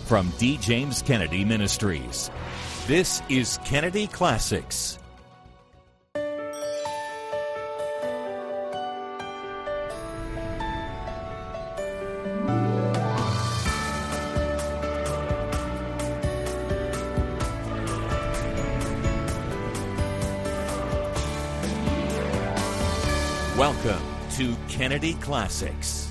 from D. James Kennedy Ministries. This is Kennedy Classics. Welcome to Kennedy Classics.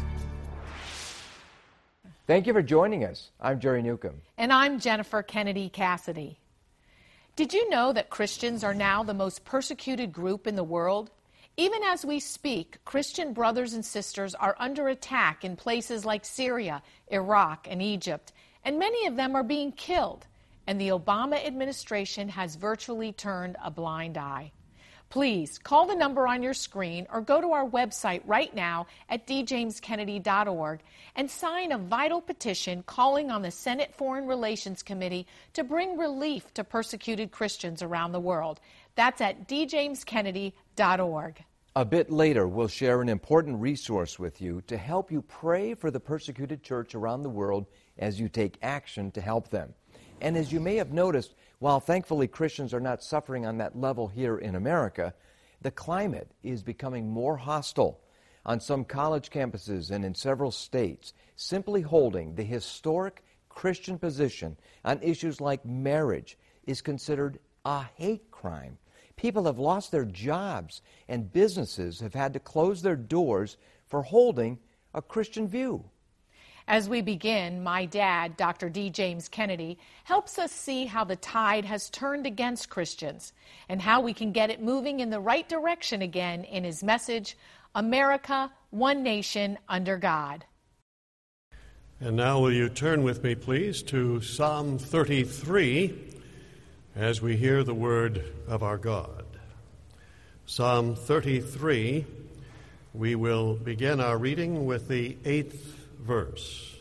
Thank you for joining us. I'm Jerry Newcomb. And I'm Jennifer Kennedy Cassidy. Did you know that Christians are now the most persecuted group in the world? Even as we speak, Christian brothers and sisters are under attack in places like Syria, Iraq, and Egypt, and many of them are being killed. And the Obama administration has virtually turned a blind eye. Please call the number on your screen or go to our website right now at djameskennedy.org and sign a vital petition calling on the Senate Foreign Relations Committee to bring relief to persecuted Christians around the world. That's at djameskennedy.org. A bit later, we'll share an important resource with you to help you pray for the persecuted church around the world as you take action to help them. And as you may have noticed, while thankfully Christians are not suffering on that level here in America, the climate is becoming more hostile. On some college campuses and in several states, simply holding the historic Christian position on issues like marriage is considered a hate crime. People have lost their jobs, and businesses have had to close their doors for holding a Christian view. As we begin, my dad, Dr. D. James Kennedy, helps us see how the tide has turned against Christians and how we can get it moving in the right direction again in his message, America, One Nation Under God. And now will you turn with me, please, to Psalm 33 as we hear the word of our God. Psalm 33, we will begin our reading with the 8th verse.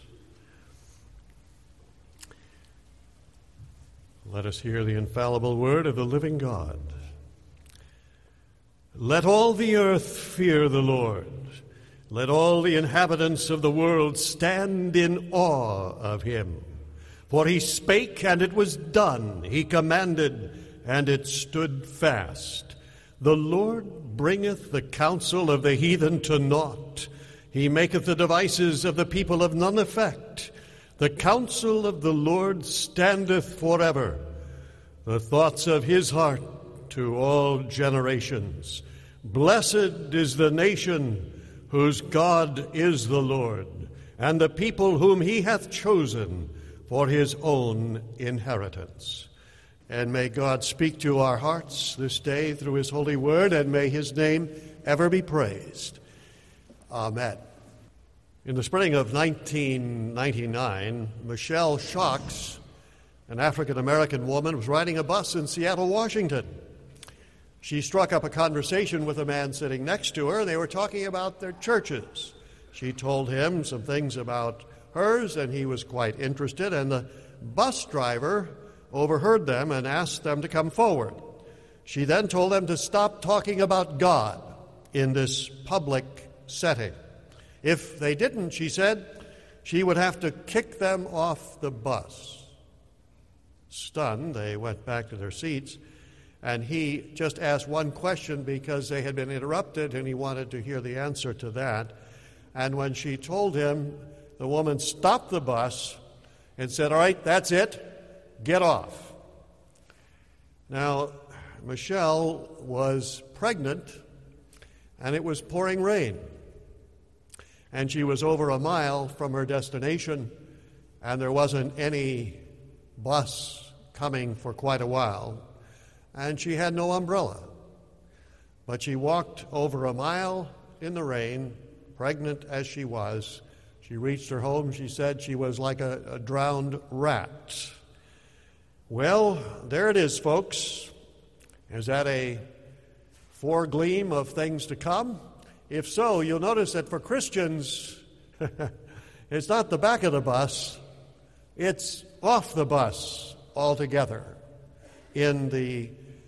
Let us hear the infallible word of the living God. Let all the earth fear the Lord. Let all the inhabitants of the world stand in awe of him. For he spake, and it was done. He commanded, and it stood fast. The Lord bringeth the counsel of the heathen to naught. He maketh the devices of the people of none effect. The counsel of the Lord standeth forever, the thoughts of his heart to all generations. Blessed is the nation whose God is the Lord, and the people whom he hath chosen for his own inheritance. And may God speak to our hearts this day through his holy word, and may his name ever be praised. Amen. In the spring of 1999, Michelle Shocks, an African-American woman, was riding a bus in Seattle, Washington. She struck up a conversation with a man sitting next to her. They were talking about their churches. She told him some things about hers, and he was quite interested, and the bus driver overheard them and asked them to come forward. She then told them to stop talking about God in this public setting. If they didn't, she said, she would have to kick them off the bus. Stunned, they went back to their seats, and he just asked one question because they had been interrupted, and he wanted to hear the answer to that. And when she told him, the woman stopped the bus and said, "All right, that's it. Get off." Now, Michelle was pregnant, and it was pouring rain. And she was over a mile from her destination, and there wasn't any bus coming for quite a while, and she had no umbrella. But she walked over a mile in the rain, pregnant as she was. She reached her home. She said she was like a drowned rat. Well, there it is, folks. Is that a foregleam of things to come? If so, you'll notice that for Christians, it's not the back of the bus, it's off the bus altogether. In the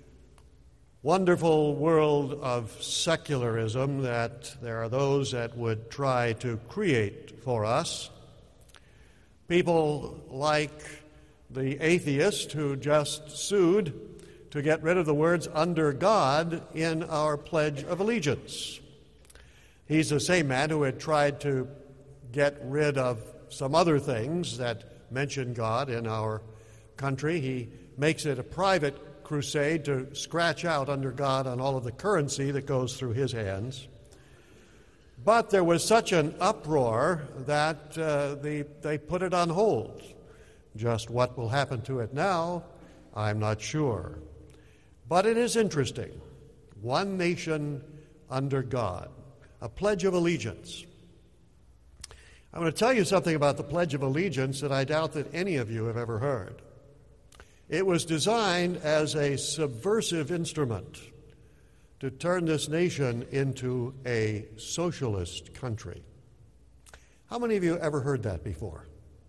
wonderful world of secularism that there are those that would try to create for us, People like the atheist who just sued to get rid of the words "under God" in our Pledge of Allegiance. He's the same man who had tried to get rid of some other things that mention God in our country. He makes it a private crusade to scratch out "under God" on all of the currency that goes through his hands. But there was such an uproar that they put it on hold. Just what will happen to it now, I'm not sure. But it is interesting. One nation under God, a Pledge of Allegiance. I'm going to tell you something about the Pledge of Allegiance that I doubt that any of you have ever heard. It was designed as a subversive instrument to turn this nation into a socialist country. How many of you ever heard that before?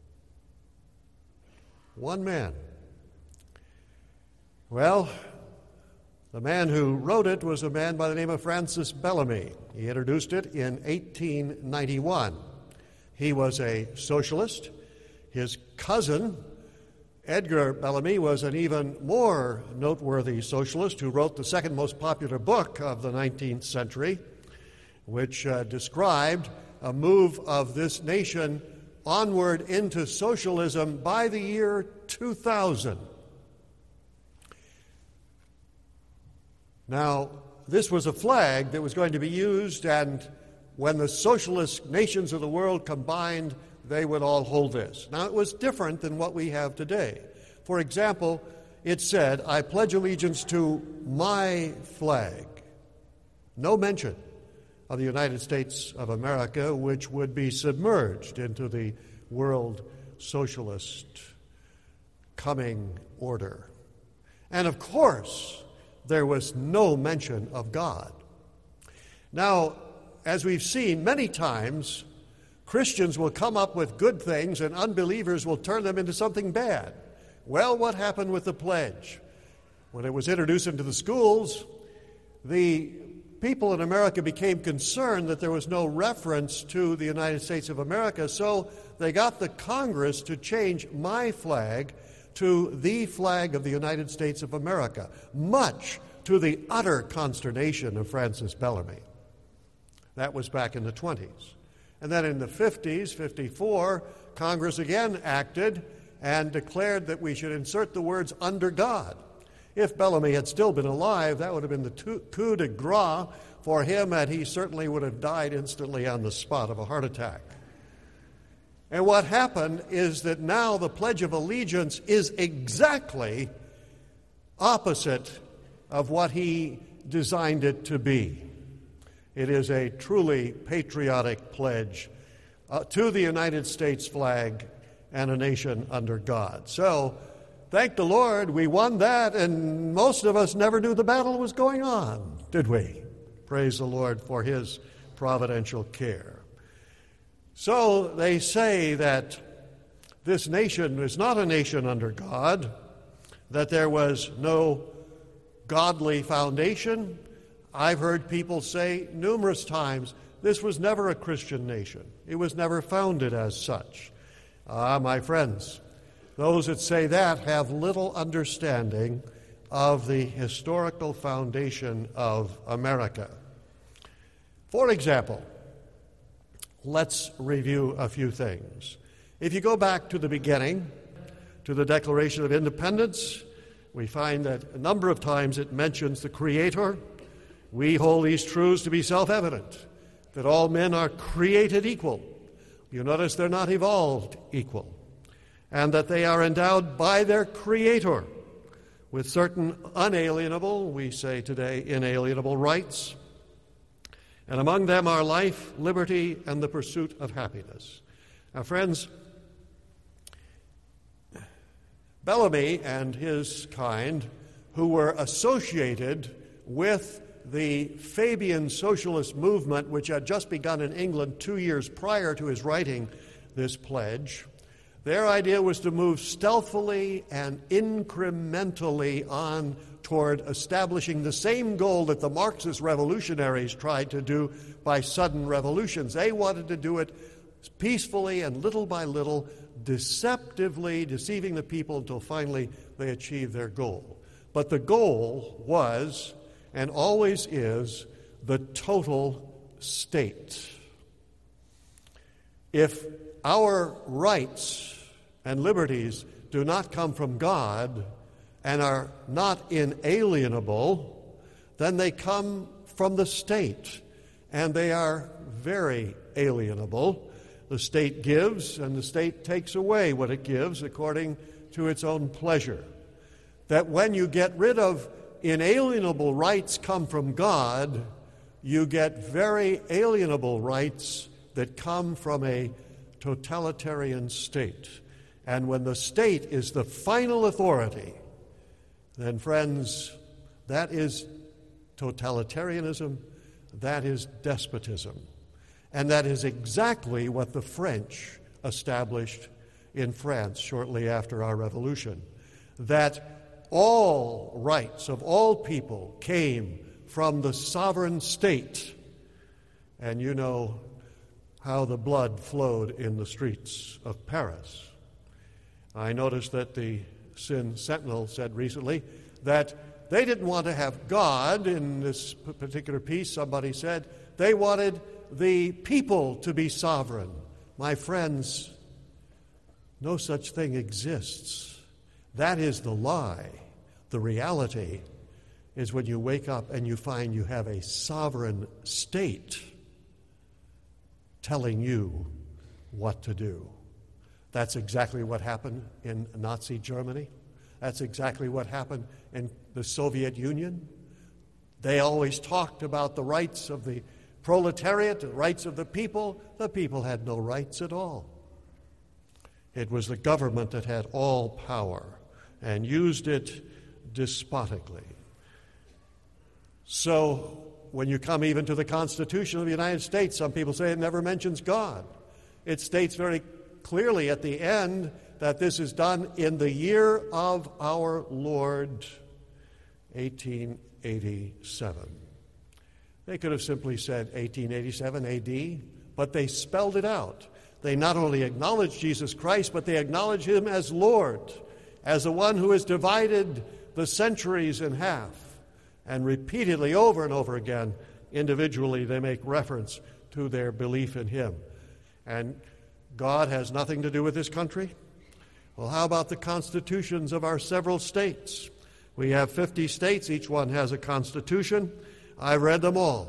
One man. Well, the man who wrote it was a man by the name of Francis Bellamy. He introduced it in 1891. He was a socialist. His cousin, Edgar Bellamy, was an even more noteworthy socialist who wrote the second most popular book of the 19th century, which described a move of this nation onward into socialism by the year 2000. Now, this was a flag that was going to be used, and when the socialist nations of the world combined, they would all hold this. Now, it was different than what we have today. For example, it said, "I pledge allegiance to my flag." No mention of the United States of America, which would be submerged into the world socialist coming order. And of course, there was no mention of God. Now, as we've seen many times, Christians will come up with good things and unbelievers will turn them into something bad. Well, what happened with the pledge? When it was introduced into the schools, the people in America became concerned that there was no reference to the United States of America, so they got the Congress to change "my flag" to "the flag of the United States of America," much to the utter consternation of Francis Bellamy. That was back in the 20s. And then in the 50s, 54, Congress again acted and declared that we should insert the words "under God." If Bellamy had still been alive, that would have been the coup de grace for him, and he certainly would have died instantly on the spot of a heart attack. And what happened is that now the Pledge of Allegiance is exactly opposite of what he designed it to be. It is a truly patriotic pledge to the United States flag and a nation under God. So, thank the Lord, we won that, and most of us never knew the battle was going on, did we? Praise the Lord for his providential care. So they say that this nation is not a nation under God, that there was no godly foundation. I've heard people say numerous times, this was never a Christian nation. It was never founded as such. My friends, those that say that have little understanding of the historical foundation of America. For example, let's review a few things. If you go back to the beginning, to the Declaration of Independence, we find that a number of times it mentions the Creator. We hold these truths to be self-evident, that all men are created equal. You notice they're not evolved equal. And that they are endowed by their Creator with certain unalienable, we say today, inalienable rights. And among them are life, liberty, and the pursuit of happiness. Now, friends, Bellamy and his kind, who were associated with the Fabian socialist movement, which had just begun in England 2 years prior to his writing this pledge, their idea was to move stealthily and incrementally on toward establishing the same goal that the Marxist revolutionaries tried to do by sudden revolutions. They wanted to do it peacefully and little by little deceptively deceiving the people until finally they achieved their goal. But the goal was, and always is, the total state. If our rights and liberties do not come from God and are not inalienable, then they come from the state, and they are very alienable. The state gives, and the state takes away what it gives according to its own pleasure. That when you get rid of inalienable rights come from God, you get very alienable rights that come from a totalitarian state. And when the state is the final authority, then, friends, that is totalitarianism, that is despotism. And that is exactly what the French established in France shortly after our revolution. That all rights of all people came from the sovereign state. And you know how the blood flowed in the streets of Paris. I noticed that the Sin Sentinel said recently that they didn't want to have God in this particular piece. Somebody said they wanted the people to be sovereign. My friends, no such thing exists. That is the lie. The reality is when you wake up and you find you have a sovereign state telling you what to do. That's exactly what happened in Nazi Germany. That's exactly what happened in the Soviet Union. They always talked about the rights of the proletariat, the rights of the people. The people had no rights at all. It was the government that had all power and used it despotically. So when you come even to the Constitution of the United States, some people say it never mentions God. It states very clearly at the end that this is done in the year of our Lord, 1887. They could have simply said 1887 AD, but they spelled it out. They not only acknowledged Jesus Christ, but they acknowledged him as Lord, as the one who has divided the centuries in half. And repeatedly, over and over again, individually, they make reference to their belief in him. And God has nothing to do with this country? Well, how about the constitutions of our several states? We have 50 states. Each one has a constitution. I've read them all.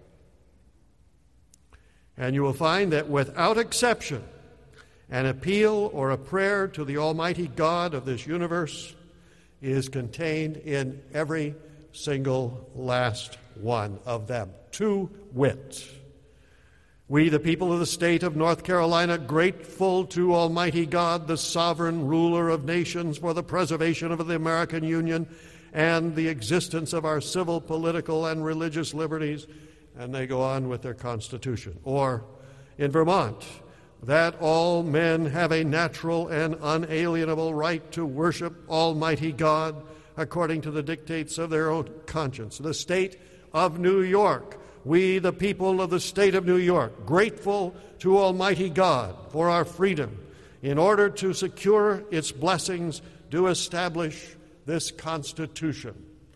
And you will find that without exception, an appeal or a prayer to the Almighty God of this universe is contained in every single last one of them. To wit, we, the people of the state of North Carolina, grateful to Almighty God, the sovereign ruler of nations, for the preservation of the American Union and the existence of our civil, political, and religious liberties. And they go on with their Constitution. Or in Vermont, that all men have a natural and unalienable right to worship Almighty God according to the dictates of their own conscience. The state of New York, we, the people of the state of New York, grateful to Almighty God for our freedom, in order to secure its blessings, do establish this Constitution.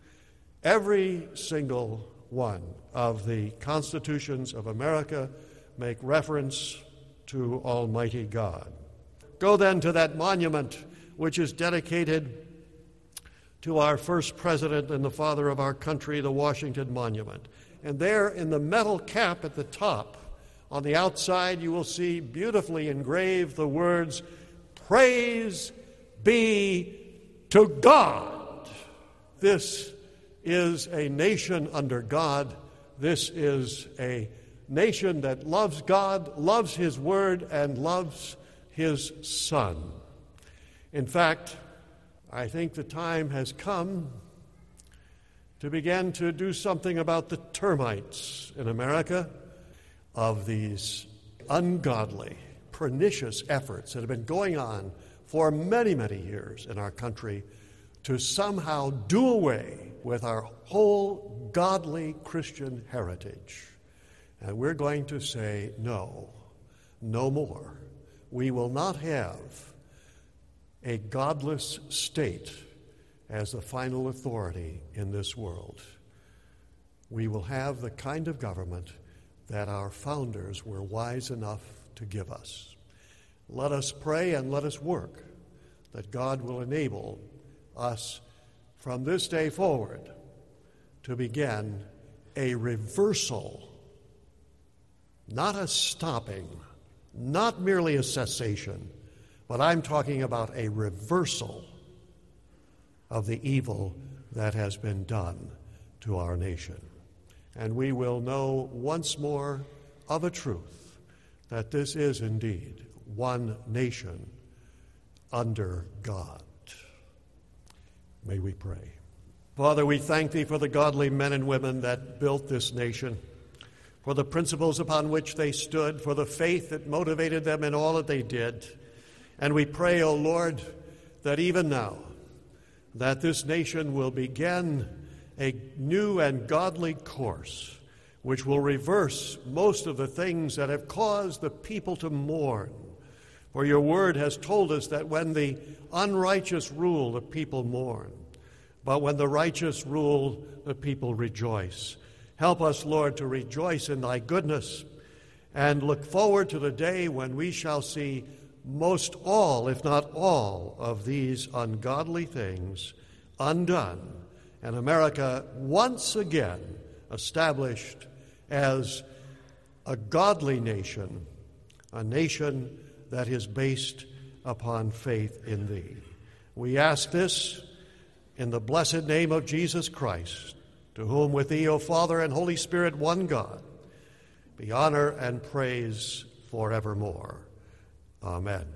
Every single one of the constitutions of America make reference to Almighty God. Go then to that monument which is dedicated to our first president and the father of our country, the Washington Monument. And there in the metal cap at the top, on the outside, you will see beautifully engraved the words, "Praise be to God." This is a nation under God. This is a nation that loves God, loves his word, and loves his Son. In fact, I think the time has come to begin to do something about the termites in America, of these ungodly, pernicious efforts that have been going on for many, many years in our country to somehow do away with our whole godly Christian heritage. And we're going to say no, no more. we will not have a godless state as the final authority in this world. We will have the kind of government that our founders were wise enough to give us. Let us pray and let us work that God will enable us from this day forward to begin a reversal, not a stopping, not merely a cessation, but I'm talking about a reversal of the evil that has been done to our nation. And we will know once more of a truth that this is indeed one nation under God. May we pray. Father, we thank Thee for the godly men and women that built this nation, for the principles upon which they stood, for the faith that motivated them in all that they did. And we pray, O Lord, that even now, that this nation will begin a new and godly course, which will reverse most of the things that have caused the people to mourn. For your word has told us that when the unrighteous rule, the people mourn. But when the righteous rule, the people rejoice. Help us, Lord, to rejoice in thy goodness and look forward to the day when we shall see most all, if not all, of these ungodly things undone, and America once again established as a godly nation, a nation that is based upon faith in Thee. We ask this in the blessed name of Jesus Christ, to whom with Thee, O Father and Holy Spirit, one God, be honor and praise forevermore. Amen.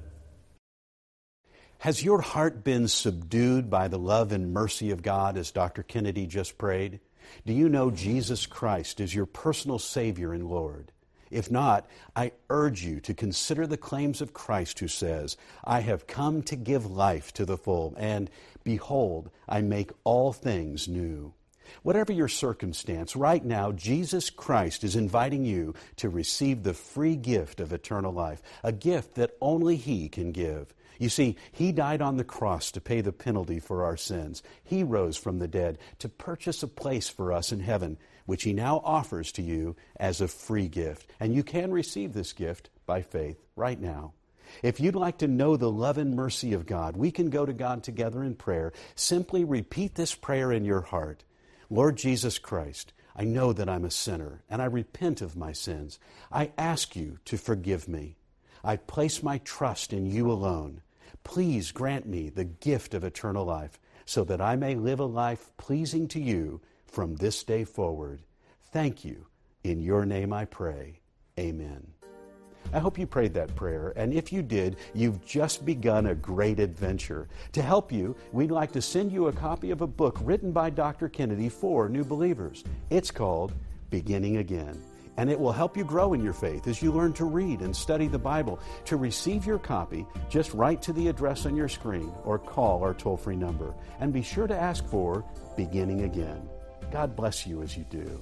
Has your heart been subdued by the love and mercy of God, as Dr. Kennedy just prayed? Do you know Jesus Christ is your personal Savior and Lord? If not, I urge you to consider the claims of Christ, who says, I have come to give life to the full, and behold, I make all things new. Whatever your circumstance, right now, Jesus Christ is inviting you to receive the free gift of eternal life, a gift that only He can give. You see, He died on the cross to pay the penalty for our sins. He rose from the dead to purchase a place for us in heaven, which He now offers to you as a free gift. And you can receive this gift by faith right now. If you'd like to know the love and mercy of God, we can go to God together in prayer. Simply repeat this prayer in your heart. Lord Jesus Christ, I know that I'm a sinner, and I repent of my sins. I ask you to forgive me. I place my trust in you alone. Please grant me the gift of eternal life, so that I may live a life pleasing to you from this day forward. Thank you. In your name I pray. Amen. I hope you prayed that prayer, and if you did, you've just begun a great adventure. To help you, we'd like to send you a copy of a book written by Dr. Kennedy for new believers. It's called Beginning Again, and it will help you grow in your faith as you learn to read and study the Bible. To receive your copy, just write to the address on your screen or call our toll-free number, and be sure to ask for Beginning Again. God bless you as you do.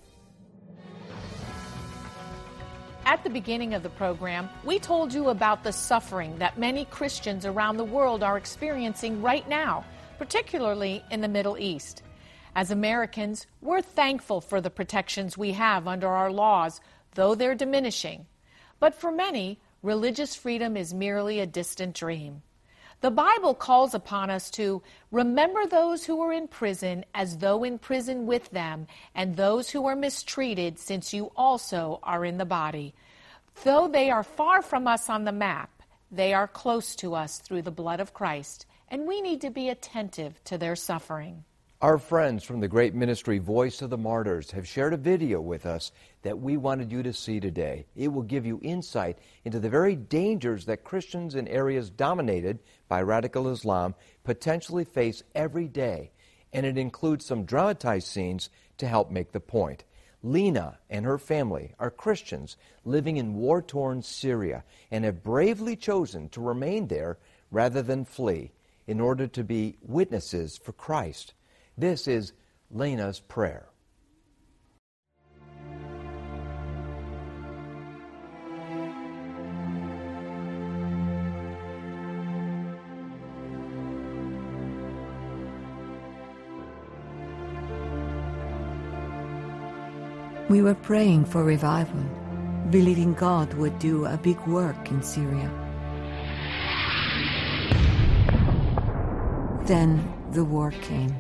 At the beginning of the program, we told you about the suffering that many Christians around the world are experiencing right now, particularly in the Middle East. As Americans, we're thankful for the protections we have under our laws, though they're diminishing. But for many, religious freedom is merely a distant dream. The Bible calls upon us to remember those who are in prison as though in prison with them, and those who are mistreated, since you also are in the body. Though they are far from us on the map, they are close to us through the blood of Christ, and we need to be attentive to their suffering. Our friends from the great ministry Voice of the Martyrs have shared a video with us that we wanted you to see today. It will give you insight into the very dangers that Christians in areas dominated by radical Islam potentially face every day, and it includes some dramatized scenes to help make the point. Lena and her family are Christians living in war-torn Syria and have bravely chosen to remain there rather than flee in order to be witnesses for Christ. This is Lena's prayer. We were praying for revival, believing God would do a big work in Syria. Then the war came.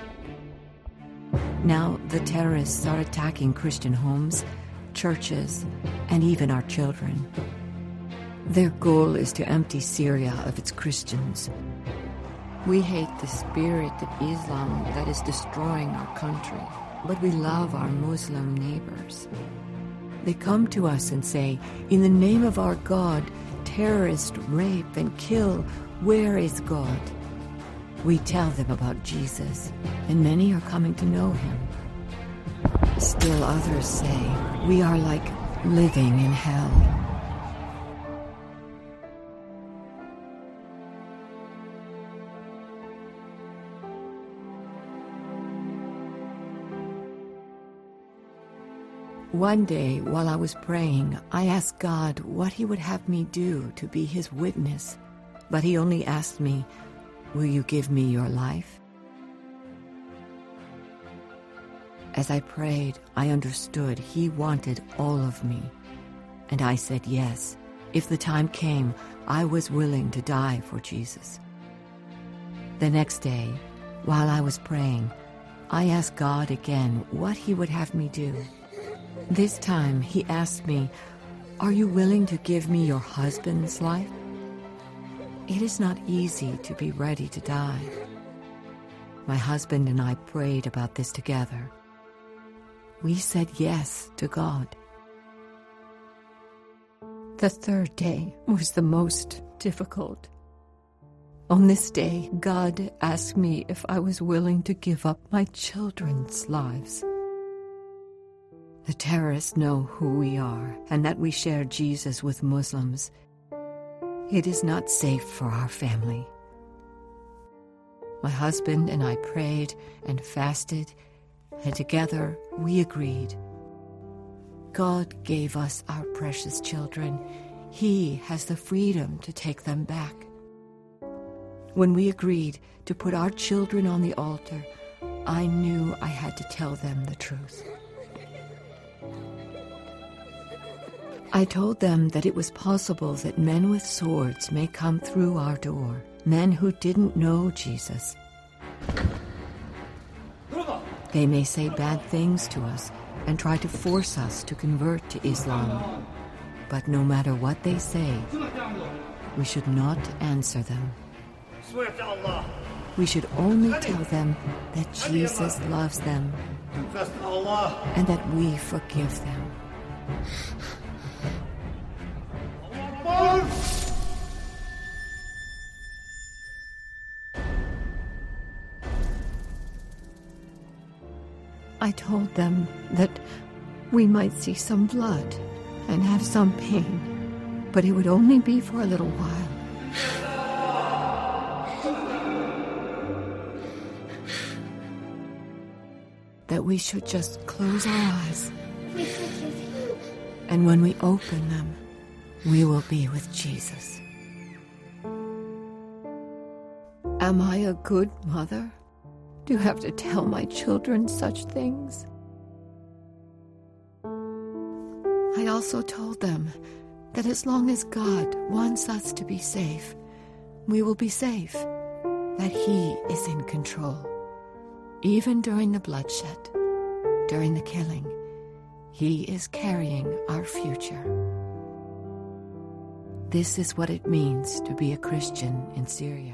Now the terrorists are attacking Christian homes, churches, and even our children. Their goal is to empty Syria of its Christians. We hate the spirit of Islam that is destroying our country, but we love our Muslim neighbors. They come to us and say, "In the name of our God, terrorists rape and kill. Where is God?" We tell them about Jesus, and many are coming to know him. Still others say, we are like living in hell. One day, while I was praying, I asked God what he would have me do to be his witness, but he only asked me, "Will you give me your life?" As I prayed, I understood he wanted all of me, and I said yes. If the time came, I was willing to die for Jesus. The next day, while I was praying, I asked God again what he would have me do. This time he asked me, "Are you willing to give me your husband's life?" It is not easy to be ready to die. My husband and I prayed about this together. We said yes to God. The third day was the most difficult. On this day, God asked me if I was willing to give up my children's lives. The terrorists know who we are and that we share Jesus with Muslims. It is not safe for our family. My husband and I prayed and fasted, and together we agreed. God gave us our precious children. He has the freedom to take them back. When we agreed to put our children on the altar, I knew I had to tell them the truth. I told them that it was possible that men with swords may come through our door, men who didn't know Jesus. They may say bad things to us and try to force us to convert to Islam. But no matter what they say, we should not answer them. We should only tell them that Jesus loves them and that we forgive them. I told them that we might see some blood and have some pain, but it would only be for a little while. That we should just close our eyes, and when we open them, we will be with Jesus. Am I a good mother to have to tell my children such things? I also told them that as long as God wants us to be safe, we will be safe, that He is in control. Even during the bloodshed, during the killing, He is carrying our future. This is what it means to be a Christian in Syria.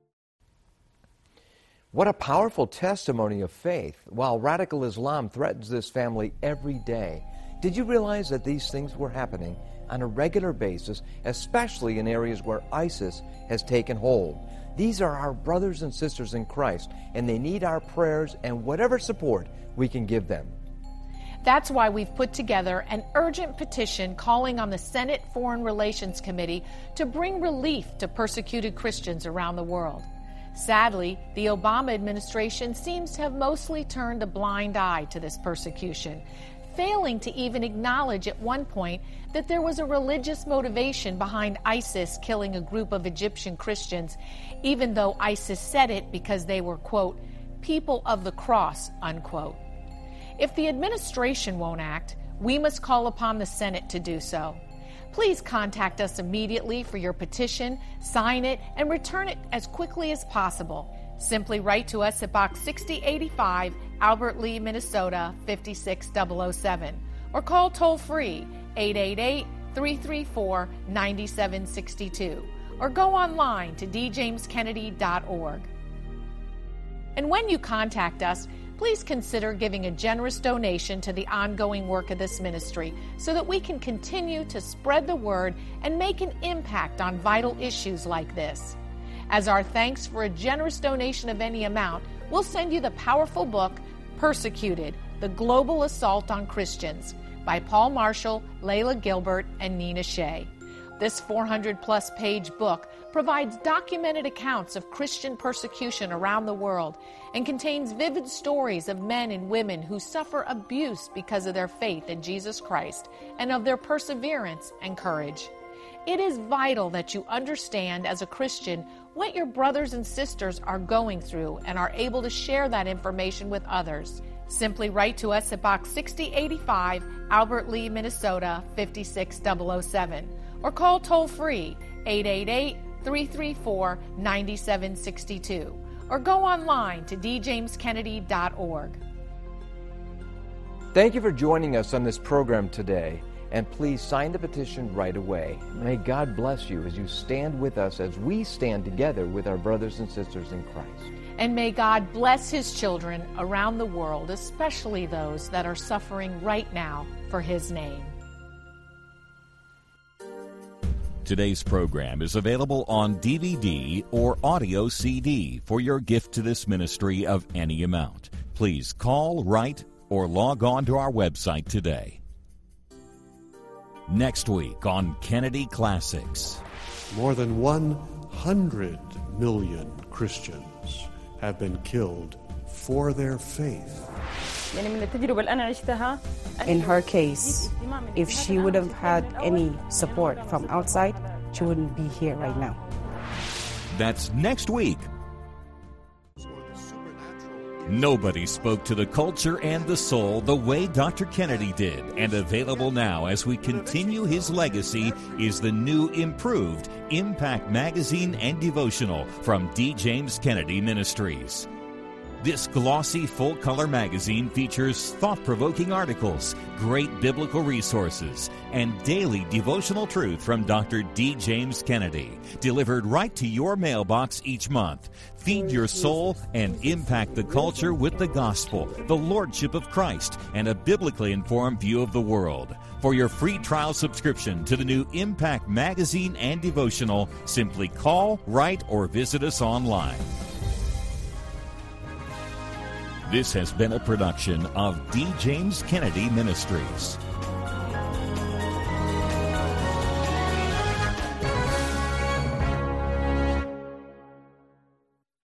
What a powerful testimony of faith. While radical Islam threatens this family every day, did you realize that these things were happening on a regular basis, especially in areas where ISIS has taken hold? These are our brothers and sisters in Christ, and they need our prayers and whatever support we can give them. That's why we've put together an urgent petition calling on the Senate Foreign Relations Committee to bring relief to persecuted Christians around the world. Sadly, the Obama administration seems to have mostly turned a blind eye to this persecution, failing to even acknowledge at one point that there was a religious motivation behind ISIS killing a group of Egyptian Christians, even though ISIS said it because they were, quote, people of the cross, unquote. If the administration won't act, we must call upon the Senate to do so. Please contact us immediately for your petition, sign it, and return it as quickly as possible. Simply write to us at Box 6085, Albert Lea, Minnesota 56007, or call toll-free 888-334-9762, or go online to djameskennedy.org. And when you contact us, please consider giving a generous donation to the ongoing work of this ministry so that we can continue to spread the word and make an impact on vital issues like this. As our thanks for a generous donation of any amount, we'll send you the powerful book, Persecuted, The Global Assault on Christians, by Paul Marshall, Layla Gilbert, and Nina Shea. This 400-plus page book provides documented accounts of Christian persecution around the world and contains vivid stories of men and women who suffer abuse because of their faith in Jesus Christ and of their perseverance and courage. It is vital that you understand as a Christian what your brothers and sisters are going through and are able to share that information with others. Simply write to us at Box 6085, Albert Lea, Minnesota 56007, or call toll-free 888-334-9762, or go online to djameskennedy.org. Thank you for joining us on this program today, and please sign the petition right away. May God bless you as you stand with us as we stand together with our brothers and sisters in Christ. And may God bless His children around the world, especially those that are suffering right now for His name. Today's program is available on DVD or audio CD for your gift to this ministry of any amount. Please call, write, or log on to our website today. Next week on Kennedy Classics. More than 100 million Christians have been killed for their faith. In her case, if she would have had any support from outside, she wouldn't be here right now. That's next week. Nobody spoke to the culture and the soul the way Dr. Kennedy did, and available now as we continue his legacy is the new improved Impact Magazine and Devotional from D. James Kennedy Ministries. This glossy full-color magazine features thought-provoking articles, great biblical resources, and daily devotional truth from Dr. D. James Kennedy, delivered right to your mailbox each month. Feed your soul and impact the culture with the gospel, the lordship of Christ, and a biblically informed view of the world. For your free trial subscription to the new Impact Magazine and Devotional, simply call, write, or visit us online. This has been a production of D. James Kennedy Ministries.